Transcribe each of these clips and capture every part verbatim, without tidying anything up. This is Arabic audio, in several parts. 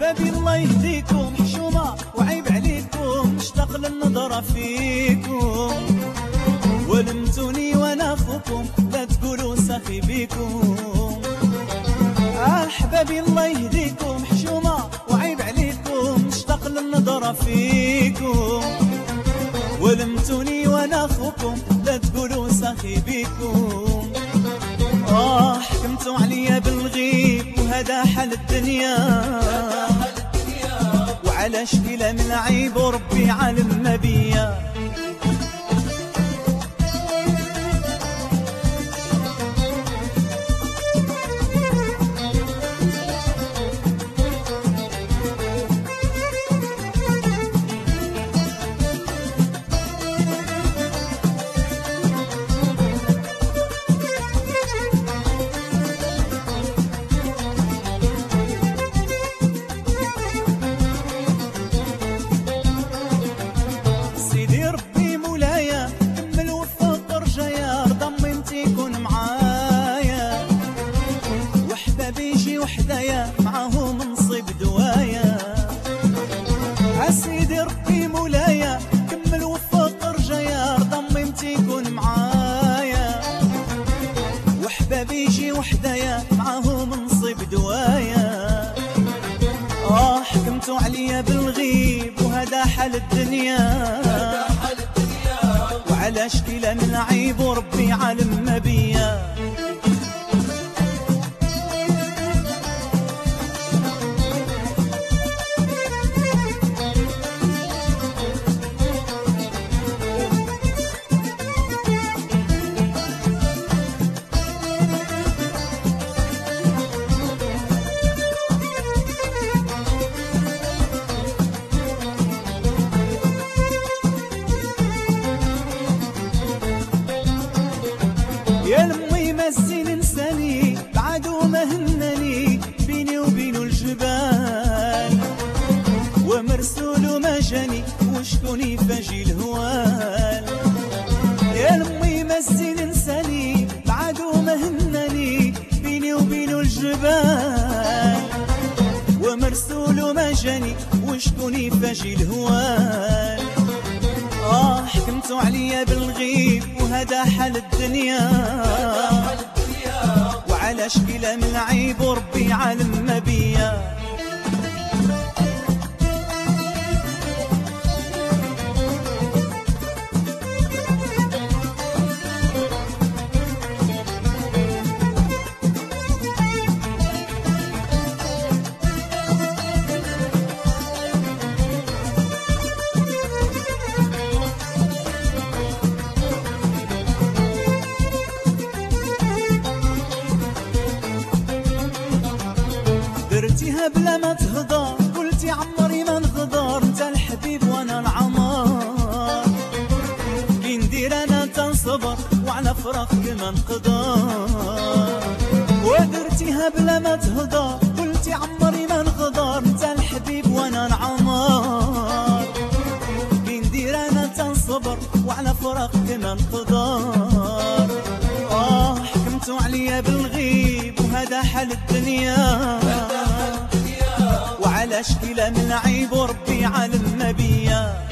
احبابي الله يهديكم، حشومه وعيب عليكم، مشتاق للنظره فيكم، ولمتوني وانا اخوكم، لا تقولوا سخي بيكم. احبابي الله يهديكم، حشومه وعيب عليكم، مشتاق للنظره فيكم، ولمتوني وانا اخوكم، لا تقولوا سخي بيكم. اه حكمتوا عليا بالغيب وهذا حال الدنيا، وعلى شكيله من عيب وربي عالم ما بيا. وحدايا معاهم نصيب دوايا، عسيدي ربي مولايا كمل وفق رجايا، ضممتي كون معايا، وحبابي يجي وحدايا معاهم نصيب دوايا. اه حكمتوا عليا بالغيب وهذا حال الدنيا، وعلى شكيله من عيب وربي عالم ما بيا. يا لمي مزين انساني بعدو ما هنني، بيني وبينو الجبال، ومرسول ما جاني وشكوني فاجي الهوال. يا لمي مزين انساني بعدو ما هنني، بيني وبينو الجبال، ومرسول ما جاني وشكوني فاجي الهوال. آه حكمتوا عليا بالغيب وهذا حال الدنيا، وعلى شكيله من عيب وربي عالم ما بيا. درتيها بلا ما تهضر، قلتي عمري ما نغدر، انت الحبيب وانا العمار، كي ندير انا تنصبر وعلى فراقك ما نقدر. ودرتيها بلا ما تهضر، قلتي عمري ما نغدر، انت الحبيب وانا العمار، كي ندير انا تنصبر وعلى فراقك ما نقدر. اه حكمتوا عليا بالغيب وهذا حال الدنيا، وعلى شكيله من عيب وربي عالم ما بيا.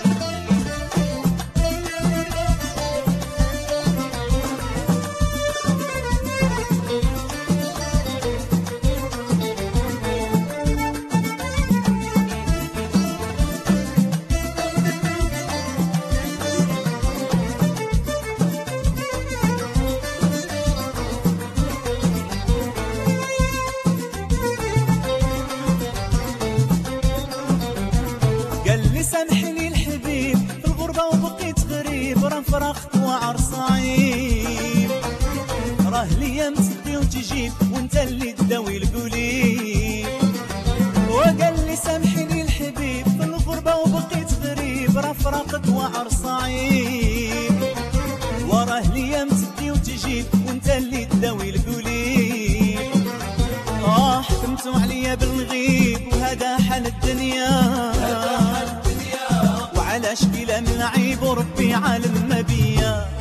سامحني الحبيب في الغربة وبقيت غريب، راه فرقت وعر صعيب، راه ليا متدي وتجيب وانت اللي تداوي القليب. وقال لي سامحني الحبيب في الغربة وبقيت غريب، راه فرقت وعر صعيب، وراه ليا متدي وتجيب وانت اللي تداوي القليب. اه حكمتوا عليا بالغيب وهذا حال الدنيا، على شكيله من عيب وربي عالم ما بيا.